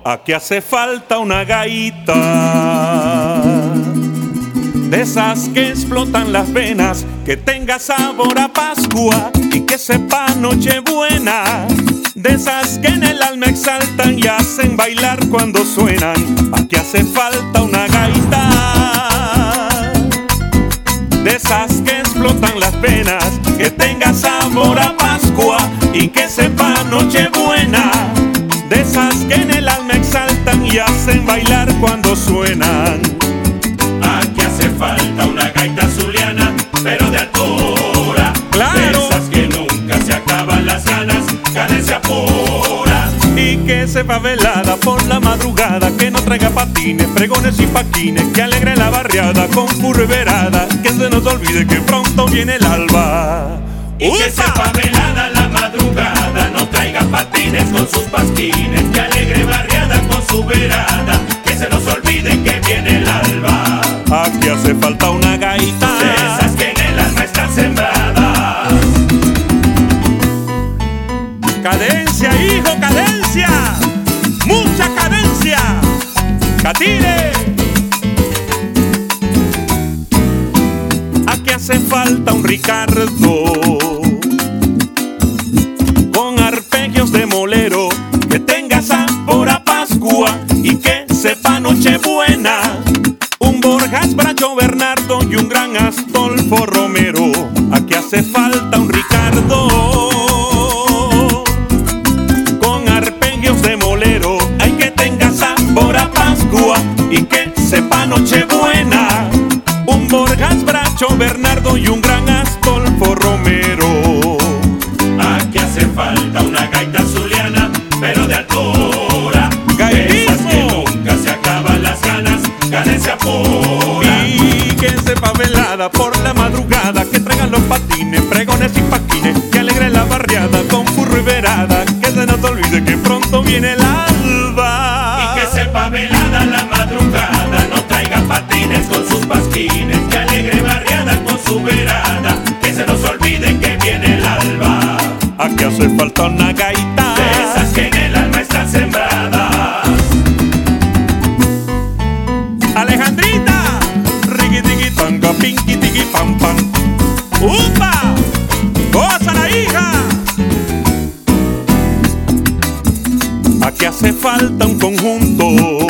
Aquí hace falta una gaita de esas que explotan las venas, que tenga sabor a Pascua y que sepa Nochebuena, de esas que en el alma exaltan y hacen bailar cuando suenan. Aquí hace falta una gaita de esas que explotan las venas, que tenga sabor a Pascua y que sepa Nochebuena, de esas que en el alma exaltan y hacen bailar cuando suenan. Aquí hace falta una gaita zuliana, pero de altura. ¡Claro! De esas que nunca se acaban las ganas, cadencia pura. Y que sepa velada por la madrugada, que no traiga patines, pregones y paquines, que alegre la barriada con curverada, que se nos olvide que pronto viene el alba. Y que sepa velada la madrugada, no traiga patines con sus pasquines, que alegre barriada con su verada, que se nos olvide que viene el alba. Aquí hace falta una gaita de esas que en el alma están sembradas. Cadencia, hijo, cadencia, mucha cadencia. Catire. Aquí hace falta un Ricardo con arpegios de molero, que tenga sabor a Pascua y que sepa Nochebuena, un Borjas Bracho Bernardo y un gran Astolfo Romero. Aquí hace falta un Ricardo con arpegios de molero, hay que tenga sabor a Pascua y que sepa Nochebuena, un Borjas Bracho Bernardo y un gran Astolfo Romero. Aquí hace falta una gaita zuliana, pero de altura. ¡Gaitismo! Esas que nunca se acaban las ganas, cadencia pura. Y que sepa velada por la madrugada, que traigan los patines, pregones y paquines, que alegre la barriada con furro y verada, que se no te olvide que pronto viene el alba. Y que sepa velada la madrugada, no traiga patines con sus pasquines, que alegre barriada con su verada, que se nos olvide que viene el alba. Aquí hace falta una gaita de esas que en el alma están sembradas. Alejandrita, rigui digui tanga, pinky tiki pam pam. ¡Upa! ¡Goza la hija! Aquí hace falta un conjunto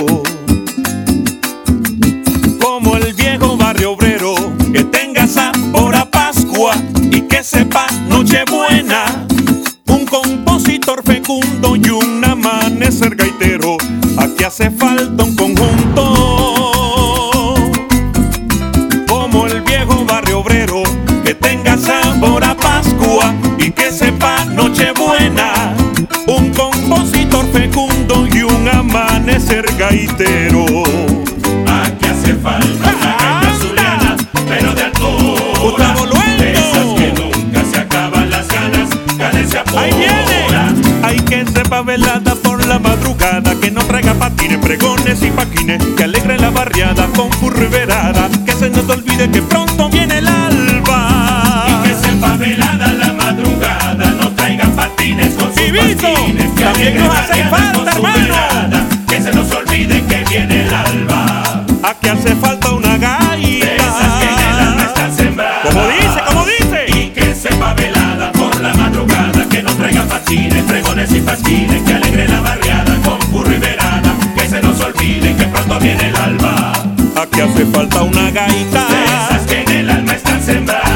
como el viejo barrio obrero, que tenga sabor a Pascua y que sepa Nochebuena, un compositor fecundo y un amanecer gaitero. Aquí hace falta un conjunto como el viejo barrio obrero, que tenga sabor a Pascua y que sepa Nochebuena, un compositor fecundo y un amanecer gaitero. Aquí hace falta una gaita zuliana, pero de altura. De esas que nunca se acaban las ganas, cadencia pura. Ahí viene. Hay que sepa velada por la madrugada, que no traiga patines, pregones y paquines, que alegre la barriada con furro y verada, que se no te olvide que pronto viene el alba. Y que sepa velada la madrugada, no traiga patines con sus Vivito, pasquines, que también alegre nos hace barriada con falta, su hermano. verada, que se nos olvide que viene el alba. Aquí hace falta una gaita De esas que en el alma están sembradas. como dice, como dice. Y que sepa velada por la madrugada, que no traiga patines, pregones y pasquines, que alegre la barriada con furro y verada, que se nos olvide que pronto viene el alba. Aquí hace falta una gaita De esas que en el alma están sembradas.